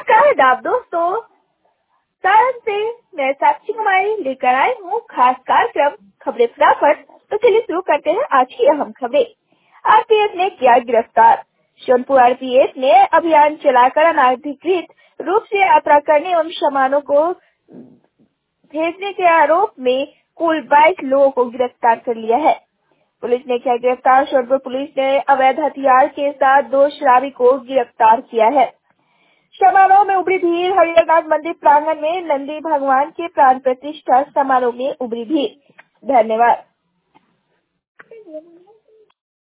नमस्कार आदाब दोस्तों, सारण से मैं साक्षी कुमारी लेकर आई हूँ खास कार्यक्रम खबरें फटाफट। तो चलिए शुरू करते हैं आज की अहम खबरें। आरपीएफ ने किया गिरफ्तार। सोनपुर आरपीएफ ने अभियान चलाकर अनाधिकृत रूप से यात्रा करने एवं सामानों को भेजने के आरोप में कुल 22 लोगों को गिरफ्तार कर लिया है। पुलिस ने किया गिरफ्तार। सोनपुर पुलिस ने अवैध हथियार के साथ 2 शराबी को गिरफ्तार किया है। समारोह में उभरी भीड़। हरिहरनाथ मंदिर प्रांगण में नंदी भगवान के प्राण प्रतिष्ठा समारोह में उभरी भीड़। धन्यवाद।